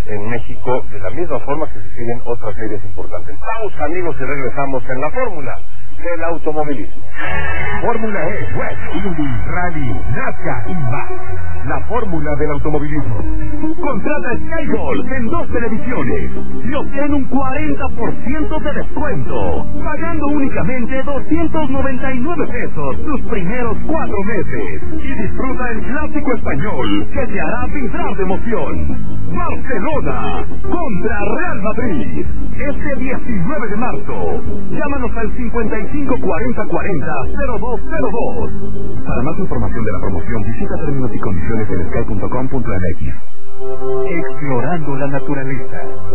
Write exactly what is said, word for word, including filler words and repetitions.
en México, de la misma forma que se siguen otras leyes importantes. Pausa, amigos, y regresamos en la fórmula del automovilismo. Fórmula E, West, Indy, Rally, NASCAR y más. La fórmula del automovilismo. Contrata Skygold en dos televisiones y obtén un cuarenta por ciento de descuento, pagando únicamente doscientos noventa y nueve pesos sus primeros cuatro meses. Y disfruta el clásico español que te hará vibrar de emoción. Barcelona contra Real Madrid, este diecinueve de marzo. Llámanos al cincuenta y cinco cuarenta cuarenta cero dos cero dos. Para más información de la promoción, visita términos y condiciones en sky punto com punto m x. Explorando la naturaleza.